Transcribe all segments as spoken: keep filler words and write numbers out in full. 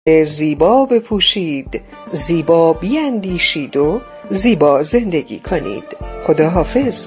زیبا بپوشید، زیبا بیندیشید و زیبا زندگی کنید. خدا حافظ.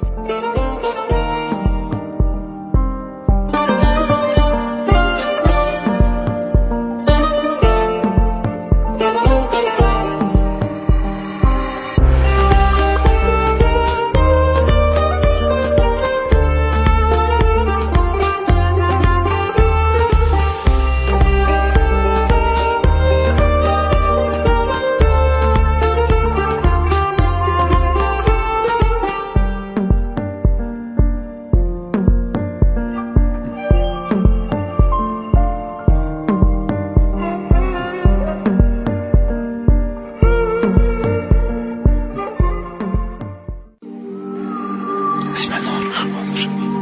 بسم الله الرحمن الرحیم.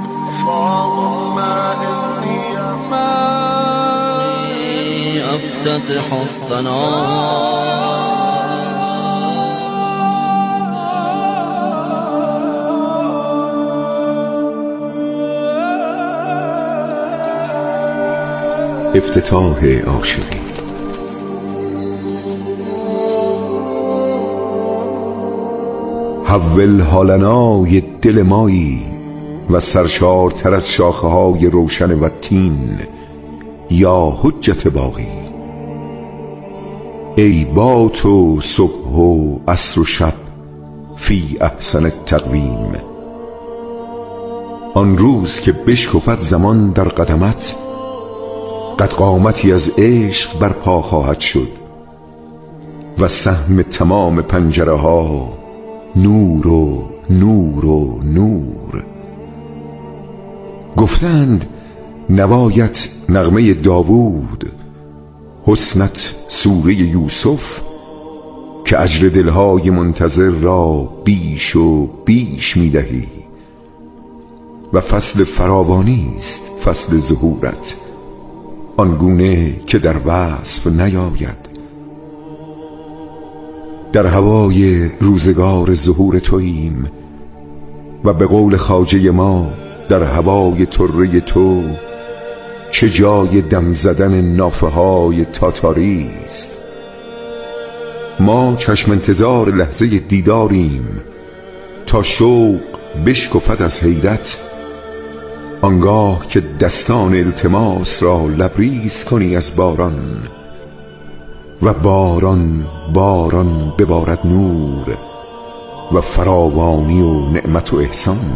افتتح الثناء افتتاح عاشقی. حول حالنای دل مایی و سرشارتر از شاخه های روشن و تین یا حجت باقی. ای با تو صبح و عصر و شب فی احسن التقویم. آن روز که بشکفد زمان در قدمت، قد قامتی از عشق برپا خواهد شد و سهم تمام پنجره ها نور و نور و نور. گفتند نوایت نغمه داوود، حسنت سوره یوسف، که اجر دلهای منتظر را بیش و بیش میدهی و فصل فراوانی است فصل ظهورت، آنگونه که در وصف نیاید. در هوای روزگار ظهور توییم و به قول خواجه ما در هوای طره تو چه جای دم زدن نافه های تاتاری است. ما چشم انتظار لحظه دیداریم تا شوق بشکفد از حیرت، آنگاه که دستان التماس را لبریز کنی از باران و باران باران ببارد نور و فراوانی و نعمت و احسان.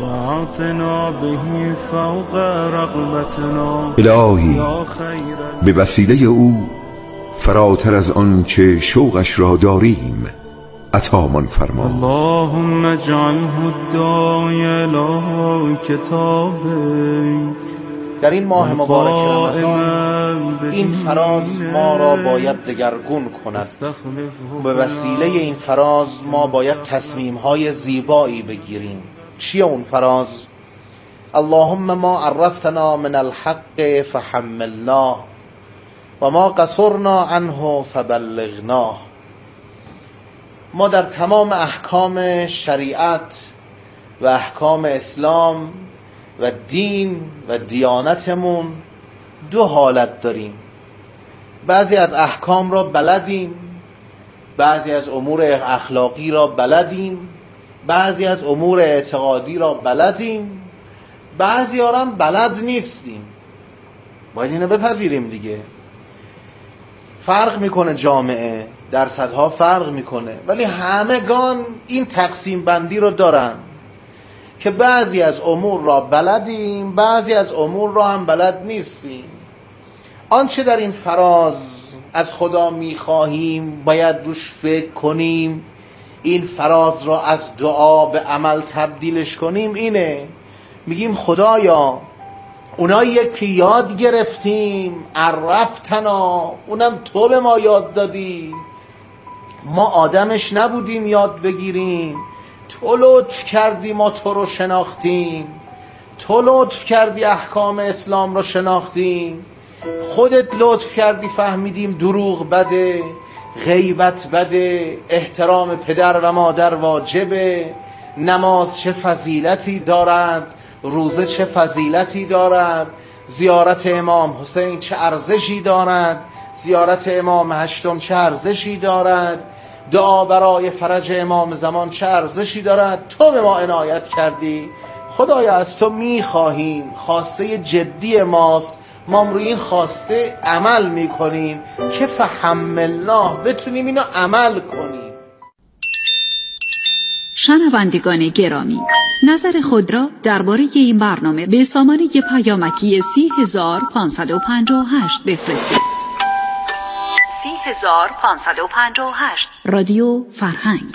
الهی به وسیله او فراتر از آن چه شوقش را داریم عطامان فرما. اللهم اجعله الداعی الی کتابک. در این ماه مبارک رمضان این فراز ما را باید دگرگون کند. به وسیله این فراز ما باید تصمیم‌های زیبایی بگیریم. چیه اون فراز؟ اللهم ما عرفتنا من الحق فحملنا و ما قصرنا عنه فبلغنا. ما در تمام احکام شریعت و احکام اسلام و دین و دیانتمون دو حالت داریم. بعضی از احکام را بلدیم، بعضی از امور اخلاقی را بلدیم، بعضی از امور اعتقادی را بلدیم، بعضی ها را بلد نیستیم. باید اینو بپذیریم دیگه. فرق میکنه، جامعه درصدها فرق میکنه، ولی همگان این تقسیم بندی رو دارن که بعضی از امور را بلدیم، بعضی از امور را هم بلد نیستیم. آنچه در این فراز از خدا میخواهیم باید روش فکر کنیم، این فراز را از دعا به عمل تبدیلش کنیم. اینه میگیم خدایا اونایی که یاد گرفتیم عرفتنا، اونم تو به ما یاد دادی، ما آدمش نبودیم یاد بگیریم، تو لطف کردی ما تو رو شناختیم، تو لطف کردی احکام اسلام رو شناختیم، خودت لطف کردی فهمیدیم دروغ بده، غیبت بده، احترام پدر و مادر واجبه، نماز چه فضیلتی دارد، روزه چه فضیلتی دارد، زیارت امام حسین چه ارزشی دارد، زیارت امام هشتم چه ارزشی دارد، دعا برای فرج امام زمان چه ارزشی دارد. تو به ما عنایت کردی، خدایا از تو میخواهیم، خواسته جدی ماست، ما روی این خواسته عمل میکنیم که فحملناه، بتونیم اینو عمل کنیم. شنوندگان گرامی، نظر خود را درباره این برنامه به سامانه پیامکی سی هزار پانصد و پنجاه و هشت بفرستید. سی هزار پانصد و پنجاه و هشت رادیو فرهنگ.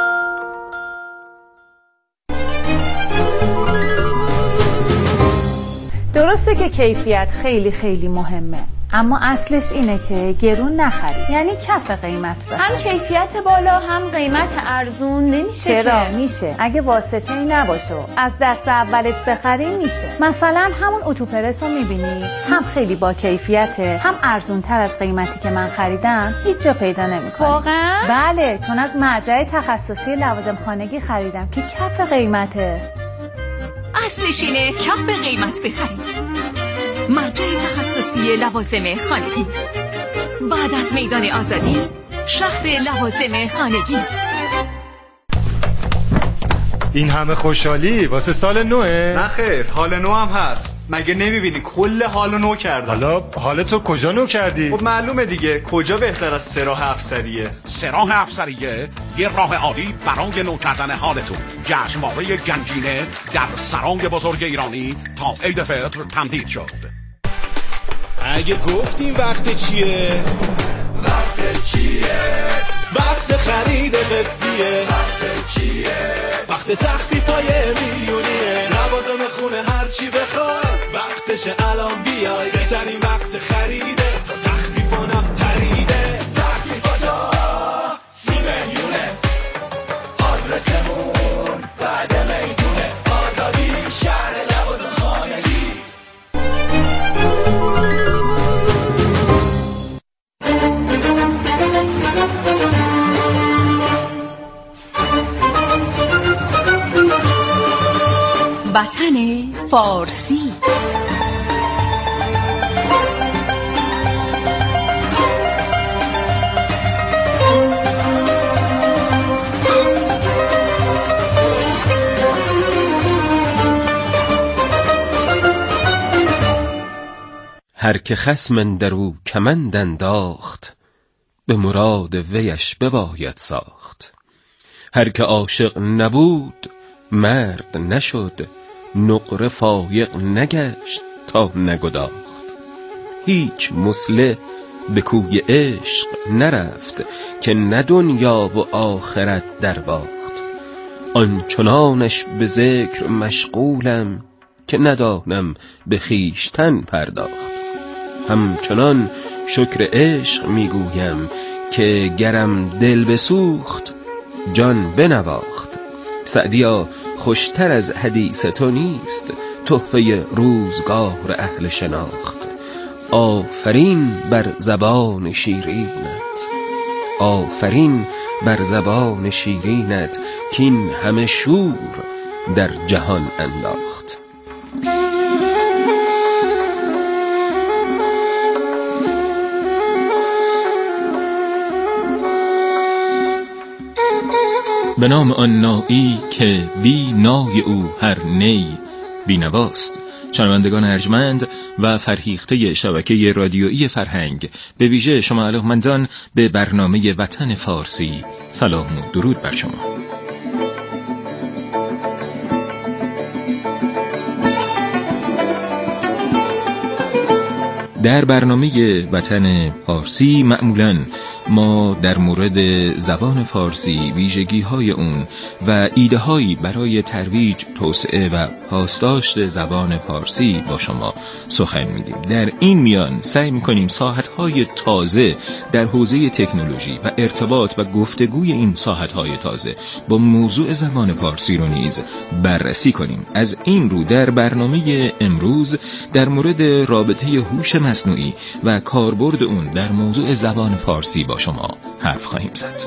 درسته که کیفیت خیلی خیلی مهمه، اما اصلش اینه که گرون نخری، یعنی کف قیمت بخری. هم کیفیت بالا هم قیمت ارزون نمیشه. چرا که؟ میشه، اگه واسطه ای نباشه و از دست اولش بخری میشه. مثلا همون اتوپرس رو میبینی، هم خیلی با کیفیته، هم ارزون تر از قیمتی که من خریدم هیچ جا پیدا نمیکنی. واقعا؟ بله، چون از مرجع تخصصی لوازم خانگی خریدم که کف قیمته. اصلش اینه کف قیمت بخرید. مرجع تخصصی لوازم خانگی، بعد از میدان آزادی، شهر لوازم خانگی. این همه خوشحالی واسه سال نوه؟ نه خیر، حال نو هم هست. مگه نمیبینی کل حال نو کردم؟ حالا حال تو کجا نو کردی؟ خب معلومه دیگه، کجا بهتر از سراح افسریه؟ سراح افسریه یه راه عالی برای نو کردن حالتون. جشنواره گنجینه در سرای بزرگ ایرانی تا عید فطر تمدید شد. اگه گفتیم وقت چیه؟ وقت چیه؟ وقت خرید قسطیه. وقت چیه؟ وقت تخفیفای میلیونیه. لوازم خونه هرچی بخوای وقتش الان بیای. بهترین وقت خریده تا تخفیفانم خریده. تخفیفاتا سی میلیونه. آدرسمون بعد میدونه. آزادی شهر لوازم خانگی. وطن فارسی. هر که خصم اندرو کمند انداخت، به مراد ویش بباید ساخت. هر که عاشق نبود مرد نشد، نقره فایق نگشت تا نگداخت. هیچ مصلح به کوی عشق نرفت، که نه دنیا و آخرت در باخت. آنچنانش به ذکر مشغولم، که ندانم به خویشتن پرداخت. همچنان شکر عشق میگویم، که گرم دل بسوخت جان بنواخت. سعدیا خوشتر از حدیث تو نیست، تحفه روزگار اهل شناخت. آفرین بر زبان شیرینت، آفرین بر زبان شیرینت، که این همه شور در جهان انداخت. به نام آن نایی که بی نای او هر نی بی نواست. شنوندگان ارجمند و فرهیخته شبکه رادیویی فرهنگ، به ویژه شما علاقه‌مندان به برنامه وطن فارسی، سلام و درود بر شما. در برنامه وطن فارسی معمولاً ما در مورد زبان فارسی، ویژگی‌های اون و ایده‌هایی برای ترویج، توسعه و پاسداشت زبان فارسی با شما سخن می‌گیم. در این میان سعی می‌کنیم ساحت‌های تازه در حوزه تکنولوژی و ارتباط و گفتگوی این ساحت‌های تازه با موضوع زبان فارسی رو نیز بررسی کنیم. از این رو در برنامه امروز در مورد رابطه هوش مصنوعی و کاربرد اون در موضوع زبان فارسی با شما حرف خواهیم زد.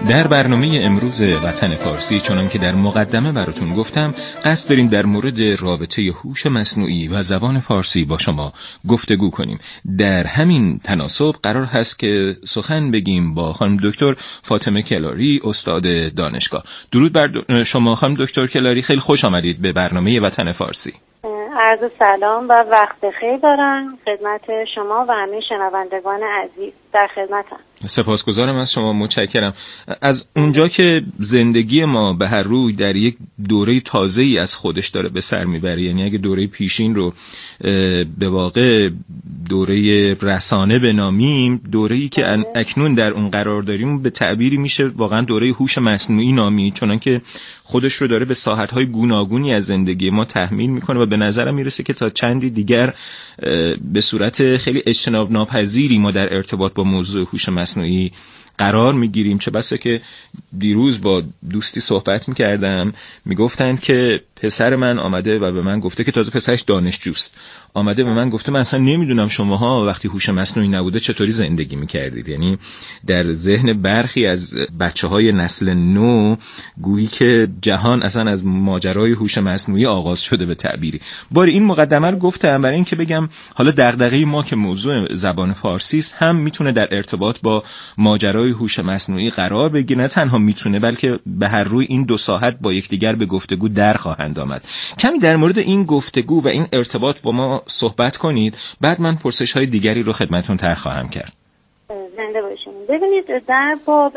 در برنامه امروز وطن فارسی چنان که در مقدمه براتون گفتم قصد داریم در مورد رابطه هوش مصنوعی و زبان فارسی با شما گفتگو کنیم. در همین تناسب قرار هست که سخن بگیم با خانم دکتر فاطمه کلاری، استاد دانشگاه. درود بر شما خانم دکتر کلاری، خیلی خوش آمدید به برنامه وطن فارسی. عرض سلام و وقت خیر دارم خدمت شما و همه شنوندگان عزیز. در خدمتم. سپاسگزارم از شما، متشکرم. از اونجا که زندگی ما به هر روی در یک دوره تازه‌ای از خودش داره به سر میبره، یعنی اگه دوره پیشین رو به واقع دوره رسانه بنامیم، دوره‌ای که اکنون در اون قرار داریم به تعبیری میشه واقعا دوره هوش مصنوعی نامی، چون که خودش رو داره به ساحت‌های گوناگونی از زندگی ما تحمیل میکنه و به نظرم میرسه که تا چندی دیگر به صورت خیلی اجتناب ناپذیری ما در ارتباط با موضوع هوش مصنوعی قرار میگیریم. چه بسا که دیروز با دوستی صحبت میکردم، میگفتند که پسر من آمده و به من گفته که تازه پسرش دانشجوست، آمده به من گفته من اصلا نمیدونم شماها وقتی هوش مصنوعی نبوده چطوری زندگی میکردید. یعنی در ذهن برخی از بچه‌های نسل نو گویی که جهان اصلا از ماجرای هوش مصنوعی آغاز شده به تعبیری. باری این مقدمه رو گفتم برای اینکه بگم حالا دغدغه ما که موضوع زبان فارسی است هم میتونه در ارتباط با ماجرای هوش مصنوعی قرار بگیره، نه تنها میتونه بلکه به هر روی این دو ساحت با یکدیگر به گفتگو در خواهند آمد. کمی در مورد این گفتگو و این ارتباط با ما صحبت کنید، بعد من پرسش های دیگری رو خدمتون طرح خواهم کرد. زنده باشین. ببینید در باب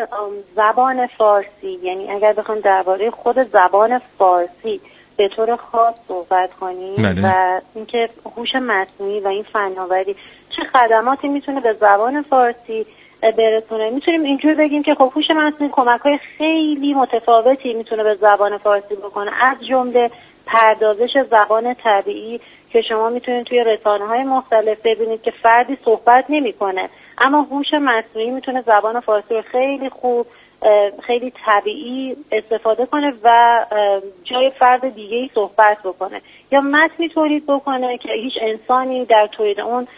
زبان فارسی، یعنی اگر بخوایم درباره خود زبان فارسی به طور خاص صحبت کنیم بله. و اینکه هوش مصنوعی و این فناوری چه خدماتی میتونه به زبان فارسی برسونه، میتونیم اینجور بگیم که خب هوش مصنوعی کمک‌های خیلی متفاوتی میتونه به زبان فارسی بکنه، از جمله پردازش زبان طبیعی که شما میتونید توی رسانه‌های مختلف ببینید که فردی صحبت نمی‌کنه اما هوش مصنوعی میتونه زبان فارسی رو خیلی خوب، خیلی طبیعی استفاده کنه و جای فرد دیگه‌ای صحبت بکنه، یا متنی تولید بکنه که هیچ انسانی در تولید اون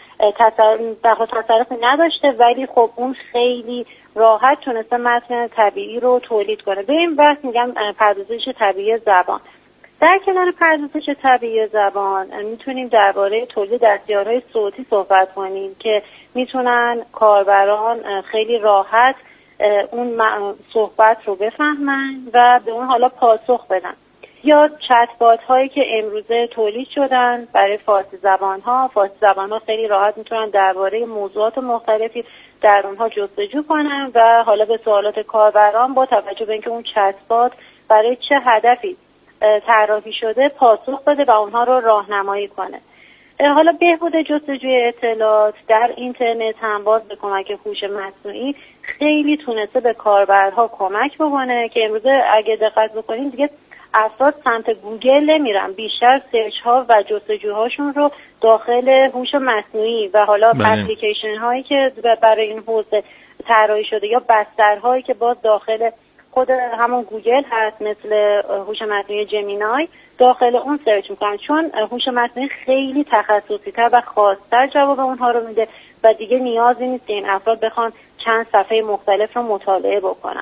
تصرفی نداشته ولی خب اون خیلی راحت تونسته متن طبیعی رو تولید کنه. به این بحث میگم پردازش طبیعی زبان. در کنار پردازش طبیعی زبان میتونیم درباره تولید دستیارهای صوتی صحبت کنیم که میتونن کاربران خیلی راحت اون صحبت رو بفهمن و به اون حالا پاسخ بدن، یا چت بات هایی که امروزه تولید شدن برای فارسی زبان ها. فارسی زبان ها خیلی راحت میتونن درباره موضوعات مختلفی در اونها جستجو کنن و حالا به سوالات کاربران با توجه به اینکه اون چت بات برای چه هدفی طراحی شده پاسخ بده و اونها رو راهنمایی کنه. حالا بهبود جستجوی اطلاعات در اینترنت هم باز به کمک هوش مصنوعی خیلی تونسته به کاربرها کمک بکنه که امروزه اگه دقت بکنید دیگه افراد سمت گوگل نمیرن، بیشتر سرچ ها و جستجوهاشون رو داخل هوش مصنوعی و حالا اپلیکیشن هایی که برای این حوزه طراحی شده یا بسترهایی که باز داخل خود همون گوگل هست مثل هوش مصنوعی جمینای، داخل اون سرچ میکنن، چون هوش مصنوعی خیلی تخصصی تر و خاص‌تر جواب اونها رو میده و دیگه نیازی نیست که این افراد بخوان چند صفحه مختلف رو مطالعه بکنن.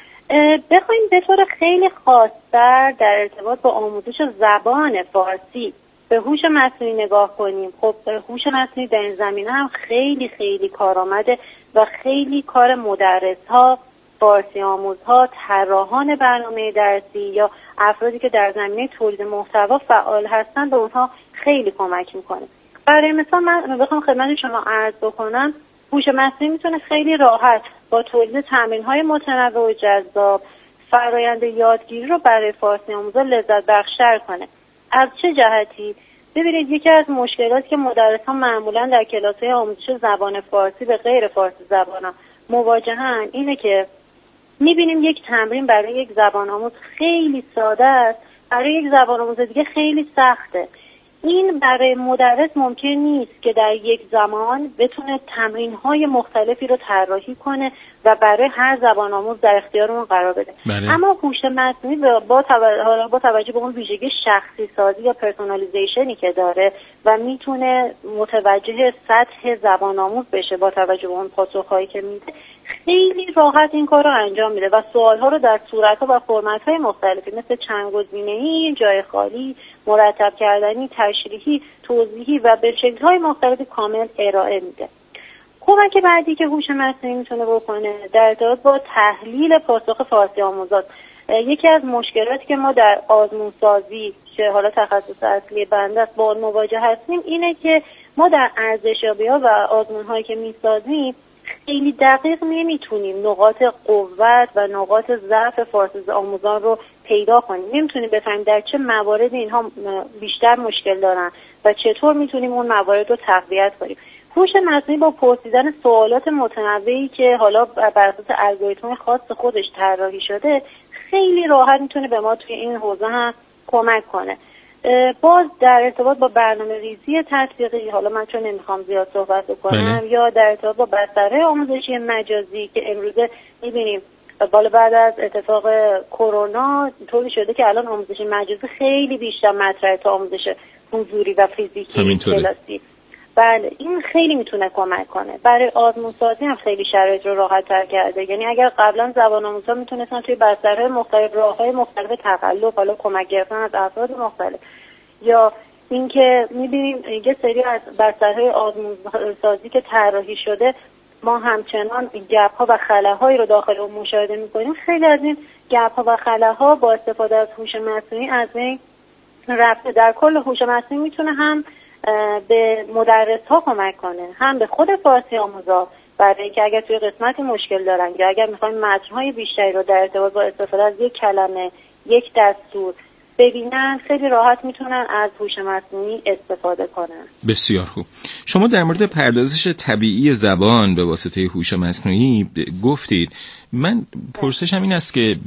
بخوایم به طور خیلی خاص‌تر در ارتباط با آموزش زبان فارسی به هوش مصنوعی نگاه کنیم، خب هوش مصنوعی در این زمینه هم خیلی خیلی کارآمده و خیلی کار مدرس‌ها، فارسی آموزها، طراحان برنامه درسی یا افرادی که در زمینه تولید محتوا فعال هستن به اونها خیلی کمک میکنه. برای مثال من بخوام خدمت شما عرض بکنم، هوش مصنوعی میتونه خیلی راحت با تولید تمرین‌های متنوع و جذاب فرآیند یادگیری رو برای فارسی آموزا لذت بخش‌تر کنه. از چه جهتی؟ ببینید یکی از مشکلاتی که مدرسان معمولا در کلاس‌های آموزش زبان فارسی به غیر فارسی زبان‌ها مواجهن اینه که می‌بینیم یک تمرین برای یک زبان آموز خیلی ساده است، برای یک زبان آموز دیگه خیلی سخته. این برای مدرس ممکن نیست که در یک زمان بتونه تمرین‌های مختلفی رو طراحی کنه و برای هر زبان آموز در اختیار اون قرار بده. بله. اما هوش مصنوعی با توجه با توجه به اون ویژگی شخصی سازی یا پرسونالیزیشنی که داره و میتونه متوجه سطح زبان آموز بشه با توجه به اون پاسخ‌هایی که میده، خیلی راحت این کار رو انجام میده و سوالها رو در صورت‌ها و فرمت‌های مختلفی مثل چندگزینه‌ای، جای خالی، مرتب کردنی، تشریحی، توضیحی و به شکل‌های مختلف کامل ارائه میده. کمک بعدی که هوش مصنوعی میتونه بکنه در ارتباط با تحلیل پاسخ فارسی آموزات. یکی از مشکلاتی که ما در آزمونسازی که حالا تخصص اصلی بنده است با مواجه هستیم اینه که ما در ارزشیابی‌ها و آزمون‌هایی که میسازیم خیلی دقیق نمیتونیم نقاط قوت و نقاط ضعف فارسی آموزان رو پیدا کنیم. نمیتونیم بفهمیم در چه موارد اینها بیشتر مشکل دارن و چطور میتونیم اون موارد رو تقویت کنیم. هوش مصنوعی با پرسیدن سوالات متنوعی که حالا بر اساس الگوریتم خاص خودش طراحی شده خیلی راحت میتونه به ما توی این حوزه هم کمک کنه. باز در ارتباط با برنامه ریزی تطبیقی، حالا من چون نمیخوام زیاد صحبت بکنم، بله. یا در ارتباط با بسترهای آموزشی مجازی که امروزه میبینیم بالا بعد از اتفاق کرونا طوری شده که الان آموزش مجازی خیلی بیشتر مطرحه تا آموزش حضوری و فیزیکی کلاسی. بله این خیلی میتونه کمک کنه. برای آزمون سازی هم خیلی شرایط رو راحت تر کرده. یعنی اگر قبلا زبان آموزا میتونستن توی بسترهای مختلف راههای مختلف تقلب، حالا کمک گرفتن از افراد مختلف، یا اینکه میبینیم یه سری از بسترهای آزمون سازی که طراحی شده ما همچنان گپ ها و خلاهایی رو داخل اون مشاهده میکنیم، خیلی از این گپ ها و خلاها با استفاده از هوش مصنوعی از این رفته. در کل هوش مصنوعی میتونه هم به مدرس ها کمک کنه، هم به خود فارسی آموزا، برای اینکه اگر توی قسمتی مشکل دارن یا اگر میخوایم متن‌های بیشتری رو در ارتباط با استفاده از یک کلمه، یک دستور ببینن، خیلی راحت میتونن از هوش مصنوعی استفاده کنن. بسیار خوب. شما در مورد پردازش طبیعی زبان به واسطه هوش مصنوعی گفتید. من پرسشم این است که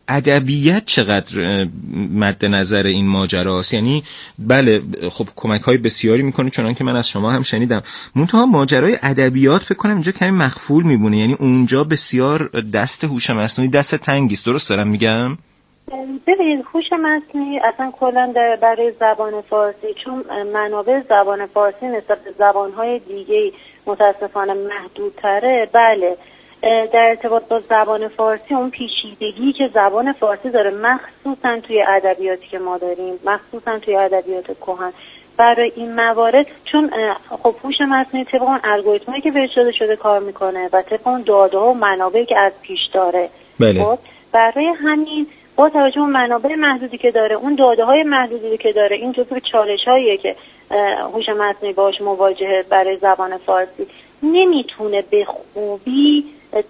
ادبیات چقدر مد نظر این ماجراست؟ یعنی بله خب کمک های بسیاری میکنه چنان که من از شما هم شنیدم، منتها ماجرای ادبیات فکر کنم اینجا کمی مخفول میمونه، یعنی اونجا بسیار دست هوش مصنوعی دست تنگی است. درست دارم میگم؟ ببینید هوش مصنوعی اصلا کلا برای زبان فارسی، چون منابع زبان فارسی نسبت به زبانهای دیگه متاسفانه محدودتره، بله در ارتباط با زبان فارسی اون پیچیدگی که زبان فارسی داره، مخصوصا توی ادبیاتی که ما داریم، مخصوصا توی ادبیات کهن، برای این موارد چون خب هوش مصنوعی طبق اون الگوریتمی که بهش داده شده کار میکنه و طبق اون داده ها و منابعی که از پیش داره، بله. خب برای همین با توجه اون منابع محدودی که داره، اون داده های محدودی که داره، این جزو چالش هاییه که هوش مصنوعی باهاش مواجهه برای زبان فارسی. نمیتونه به خوبی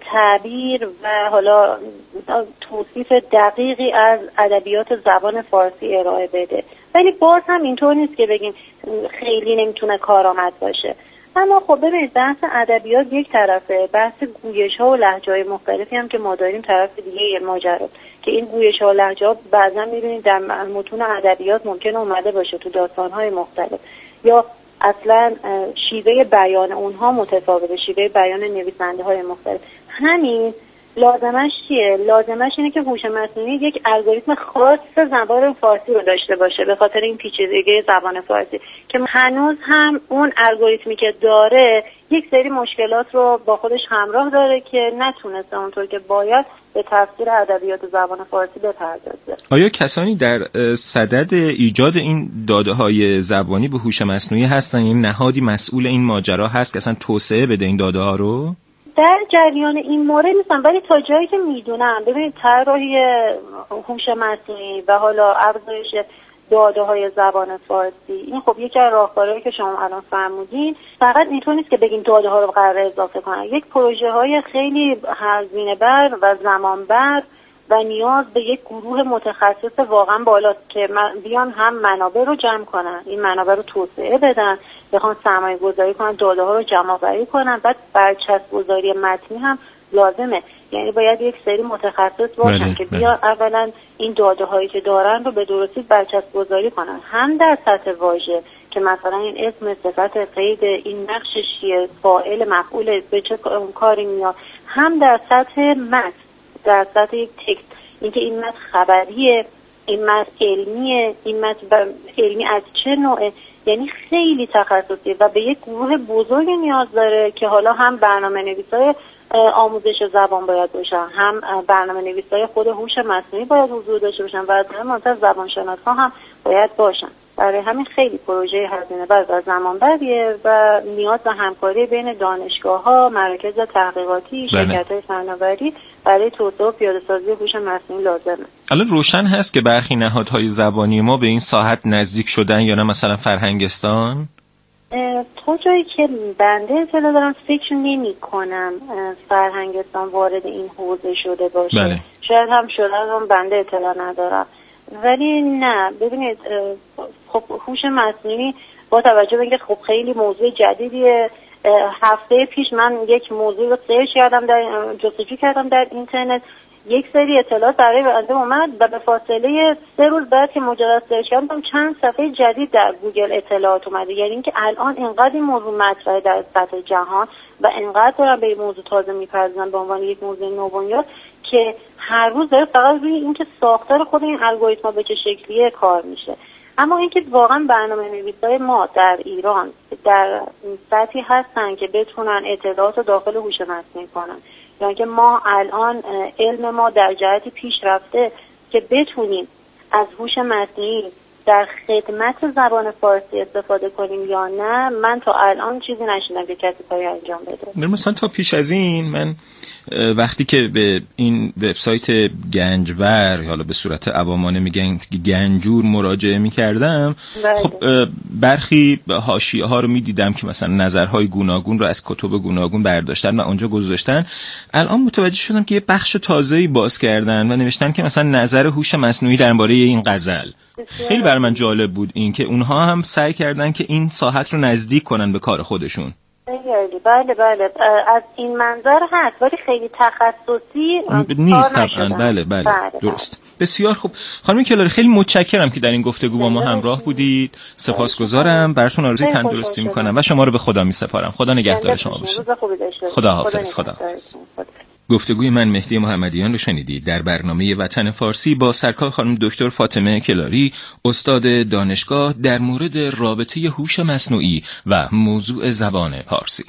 تعبیر و حالا توصیف دقیقی از ادبیات زبان فارسی ارائه بده، ولی باز هم اینطور نیست که بگیم خیلی نمیتونه کارآمد باشه. اما خب ببینید بحث ادبیات یک طرفه، بحث گویش ها و لهجه های مختلفی هم که ما داریم طرف دیگه ماجرا، که این گویش ها و لهجه ها بعضا میبینید در متون ادبیات ممکنه اومده باشه تو داستان های مختلف، یا اصلا شیوه بیان اونها متفاوته، شیوه بیان نویسنده های مختلف. همین لازمش چیه؟ لازمش اینه که هوش مصنوعی یک الگوریتم خاص زبان فارسی رو داشته باشه، به خاطر این پیچیدگی زبان فارسی که هنوز هم اون الگوریتمی که داره یک سری مشکلات رو با خودش همراه داره که نتونسته اونطور که باید به تفسیر ادبیات زبان فارسی بپردازه. آیا کسانی در صدد ایجاد این داده‌های زبانی به هوش مصنوعی هستن؟ این نهادی مسئول این ماجرا هست که اصلا توسعه بده این داده‌ها رو؟ در جریان این مورد نیستم، ولی تا جایی که میدونم ببینید طراحی هوش مصنوعی و حالا افزایش داده های زبان فارسی، این خب یکی از راهکارهایی که شما الان فرمودین، فقط اینطور نیست که بگیم داده ها رو قراره اضافه کنن، یک پروژه های خیلی هزینه بر و زمان بر و نیاز به یک گروه متخصص واقعا بالاست که بیان هم منابع رو جمع کنن، این منابع رو توسعه بدن، بخوان سرمایه گذاری کنن، داده ها رو جمع آوری کنن، بعد برچسب گذاری متنی هم لازمه. یعنی باید یک سری متخصص باشن بله. که بیا اولا این داده هایی که دارن رو به درستی برچسب گذاری کنن، هم در سطح واژه که مثلا این اسم، صفت، قید، این نقشش چیه، فاعل، مفعول، به چه کاری میاد، هم در سطح متن، در سطح یک تکست، اینکه این متن خبریه، این متن علمیه، این متن علمی از چه نوعه، یعنی خیلی تخصصی و به یک گروه بزرگ نیاز داره که حالا هم برنامه نویسای آموزش زبان باید باشن، هم برنامه نویسای خود هوش مصنوعی باید حضور داشته باشن و از منظر زبانشناسا هم باید باشن. برای همین خیلی پروژه هزینه بر و زمان بریه و نیاز به همکاری بین دانشگاه‌ها، مراکز تحقیقاتی، شرکت‌های فناوری برای توسعه و پیاده‌سازی هوش مصنوعی لازمه. الان روشن هست که برخی نهادهای زبانی ما به این ساحت نزدیک شدن یا نه؟ مثلا فرهنگستان؟ تا جایی که بنده اطلاع دارم فکر نمی کنم فرهنگستان وارد این حوزه شده باشه. بله. شاید هم شده هم بنده اطلاع ندارم، ولی نه. ببینید خب هوش مصنوعی با توجه به اینکه خب خیلی موضوع جدیدیه، هفته پیش من یک موضوع رو سرچ کردم، در جستجو کردم در اینترنت، یک سری اطلاعات برای بنده اومد و به فاصله سه روز بعد که مجرد سرچ کردم چند صفحه جدید در گوگل اطلاعات اومده. یعنی اینکه الان اینقدر این موضوع مطرحه در سطح جهان و اینقدر دارن به این موضوع تازه میپردازن به عنوان یک موضوع نوبنیاد که هر روز داره فقط روی اینکه ساختار خود این الگوریتم‌ها به چه شکلیه کار میشه. اما اینکه واقعا برنامه‌نویسای ما در ایران در سطحی هستن که بتونن اطلاعات رو داخل هوش مصنوعی کنن، یعنی که ما الان علم ما در جهتی پیش رفته که بتونیم از هوش مصنوعی در خدمت زبان فارسی استفاده کنیم یا نه، من تا الان چیزی نشیدم که کسی کاری انجام بده. مثلا تا پیش از این من وقتی که به این وبسایت گنجور، حالا به صورت عوامانه میگن گنجور، مراجعه میکردم، خب برخی حاشیه ها رو میدیدم که مثلا نظرهای گوناگون رو از کتب گوناگون برداشتن و اونجا گذاشتن. الان متوجه شدم که یه بخش تازه‌ای باز کردن و نوشتن که مثلا نظر هوش مصنوعی درباره این غزل. خیلی برای من جالب بود این که اونها هم سعی کردن که این ساحت رو نزدیک کنن به کار خودشون. بله بله از این منظر هست، ولی خیلی تخصصی نیست طبعا. بله بله, بله درست. بسیار خوب خانم کلاری، خیلی متشکرم که در این گفتگو با ما همراه بودید. سپاسگزارم، براتون آرزوی تندرستی میکنم و شما رو به خدا میسپارم. خدا نگهدار شما باشه. خدا حافظ. خدا حافظ. گفتگوی من مهدی محمدیان رو شنیدید در برنامه وطن فارسی با سرکار خانم دکتر فاطمه کلاری، استاد دانشگاه، در مورد رابطه هوش مصنوعی و موضوع زبان فارسی.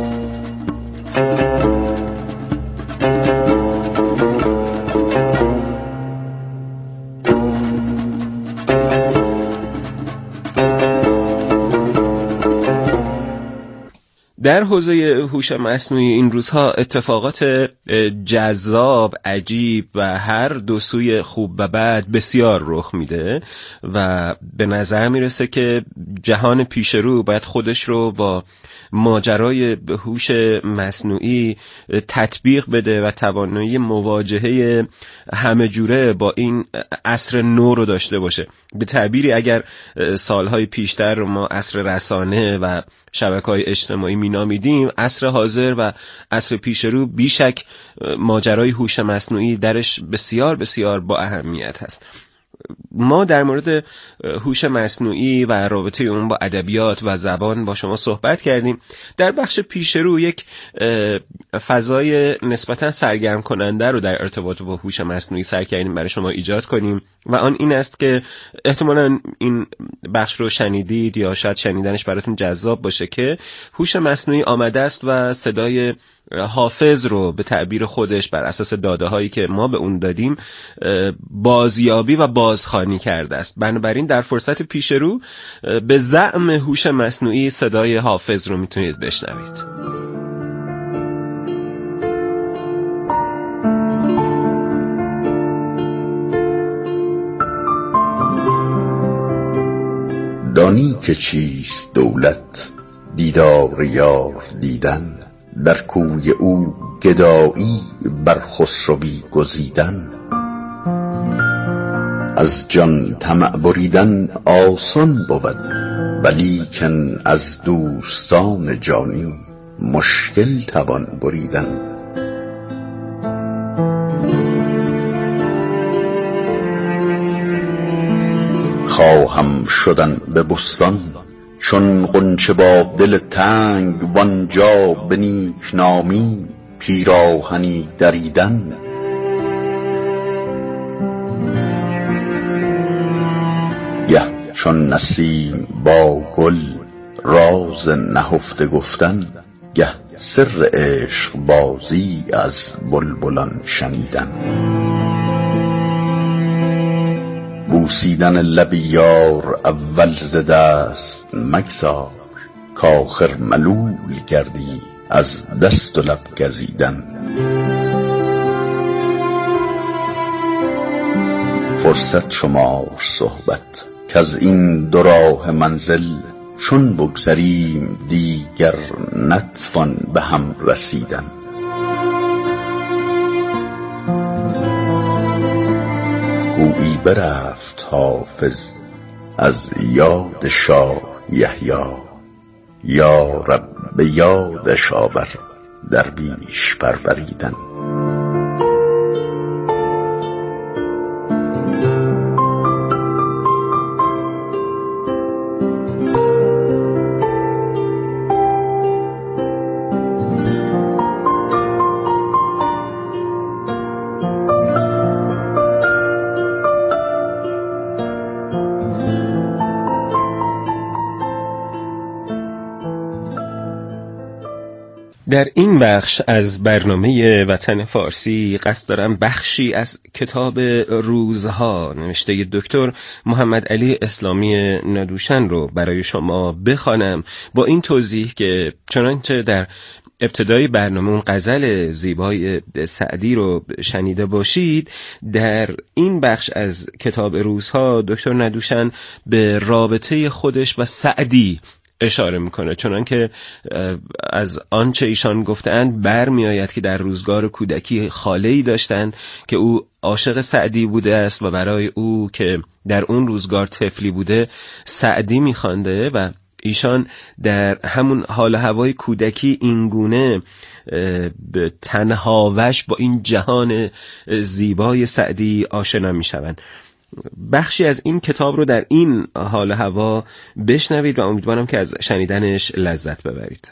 در حوزه هوش مصنوعی این روزها اتفاقات جذاب، عجیب و هر دو سوی خوب و بد بسیار رخ میده و به نظر میرسه که جهان پیش رو باید خودش رو با ماجرای هوش مصنوعی تطبیق بده و توانایی مواجهه همه جوره با این عصر نو رو داشته باشه. به تعبیری اگر سالهای پیشتر رو ما عصر رسانه و شبکه‌های اجتماعی مینامیدیم، عصر حاضر و عصر پیش رو بیشک ماجرای هوش مصنوعی درش بسیار بسیار با اهمیت هست. ما در مورد هوش مصنوعی و رابطه اون با ادبیات و زبان با شما صحبت کردیم. در بخش پیش رو یک فضای نسبتا سرگرم کننده رو در ارتباط با هوش مصنوعی سعی کردیم برای شما ایجاد کنیم و آن این است که احتمالاً این بخش رو شنیدید یا شاید شنیدنش براتون جذاب باشه که هوش مصنوعی آمده است و صدای حافظ رو به تعبیر خودش بر اساس داده هایی که ما به اون دادیم بازیابی و بازخوانی کرده است. بنابراین در فرصت پیش رو به زعم هوش مصنوعی صدای حافظ رو میتونید بشنوید. دانی که چیست دولت، دیدار یار دیدن، در کوی او گدایی بر خسروی گزیدن. از جان طمع بریدن آسان بود، ولیکن از دوستان جانی مشکل توان بریدن. خواهم شدن به بستان چون غنچه با دل تنگ، وانجا به نیکنامی پیراهنی دریدن. گه چون نسیم با گل راز نهفته گفتن، گه سر عشق بازی از بلبلان شنیدن. بوسیدن لب یار اول ز دست مگذار، کآخر ملول گردی از دست و لب گزیدن. فرصت شمار صحبت کز این دو راه منزل، چون بگذریم دیگر نتوان به هم رسیدن. گویی برفت حافظ از یاد شاه یحیی، یا رب به یادش آور درویش پروریدن. در این بخش از برنامه وطن فارسی قصد دارم بخشی از کتاب روزها نوشته دکتر محمد علی اسلامی ندوشن رو برای شما بخوانم، با این توضیح که چنانچه در ابتدای برنامه اون غزل زیبای سعدی رو شنیده باشید، در این بخش از کتاب روزها دکتر ندوشن به رابطه خودش و سعدی اشاره میکنه، چنان که از آنچه ایشان گفتند برمی آید که در روزگار کودکی خاله‌ای داشتند که او عاشق سعدی بوده است و برای او که در اون روزگار طفلی بوده سعدی میخوانده و ایشان در همون حال هوای کودکی اینگونه به تنهاوش با این جهان زیبای سعدی آشنا میشوند. بخشی از این کتاب رو در این حال هوا بشنوید و امیدوارم که از شنیدنش لذت ببرید.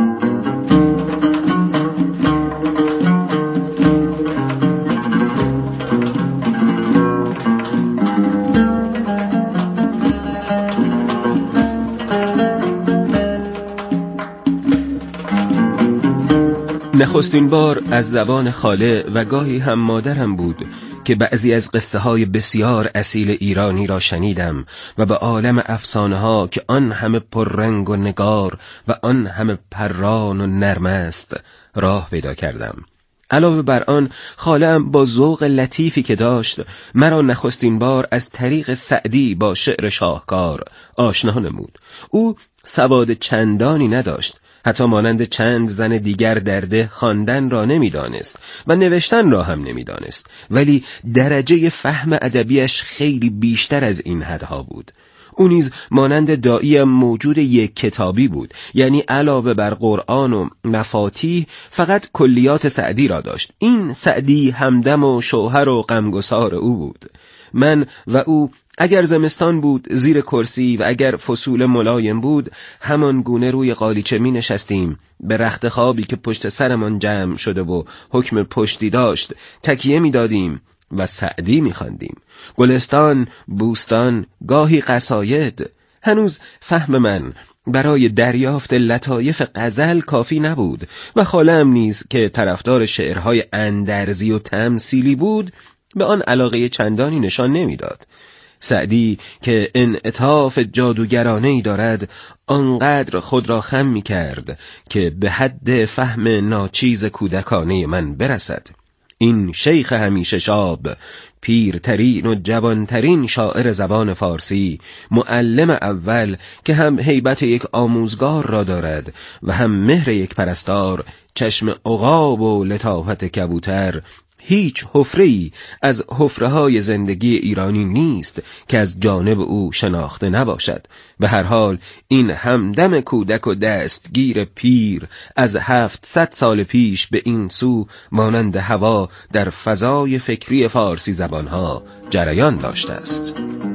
نخستین بار از زبان خاله و گاهی هم مادرم بود که بعضی از قصه های بسیار اصیل ایرانی را شنیدم و به عالم افسانه ها که آن همه پررنگ و نگار و آن همه پران و نرم است راه پیدا کردم. علاوه بر آن خاله‌ام با ذوق لطیفی که داشت مرا نخستین بار از طریق سعدی با شعر شاهکار آشنا نمود. او سواد چندانی نداشت، حتی مانند چند زن دیگر در ده خواندن را نمیدانست و نوشتن را هم نمیدانست، ولی درجه فهم ادبیش خیلی بیشتر از این حدها بود. او نیز مانند داعی موجود یک کتابی بود، یعنی علاوه بر قرآن و مفاتیح فقط کلیات سعدی را داشت. این سعدی همدم و شوهر و غمگسار او بود. من و او اگر زمستان بود زیر کرسی و اگر فصول ملایم بود همان گونه روی قالیچه می نشستیم، به رخت خوابی که پشت سرمان جمع شده و حکم پشتی داشت تکیه می دادیم و سعدی می خواندیم. گلستان، بوستان، گاهی قصاید. هنوز فهم من برای دریافت لطایف غزل کافی نبود و خاله‌ام نیز که طرفدار شعرهای اندرزی و تمثیلی بود به آن علاقه چندانی نشان نمیداد. سعدی که انعطاف جادوگرانه‌ای دارد آنقدر خود را خم می کرد که به حد فهم ناچیز کودکانه من برسد. این شیخ همیشه شاب، پیرترین و جوانترین شاعر زبان فارسی، معلم اول که هم هیبت یک آموزگار را دارد و هم مهر یک پرستار، چشم عقاب و لطافت کبوتر، هیچ حفره‌ای از حفره‌های زندگی ایرانی نیست که از جانب او شناخته نباشد. به هر حال این همدم کودک و دستگیر پیر از هفتصد سال پیش به این سو مانند هوا در فضای فکری فارسی زبانها جریان داشته است.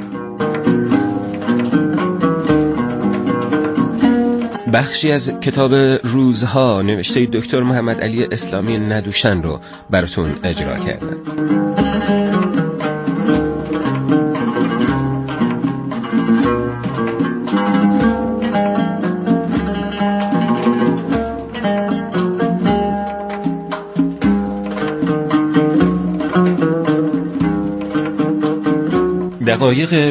بخشی از کتاب روزها نوشته دکتر محمد علی اسلامی ندوشن رو براتون اجرا کردم. دقایق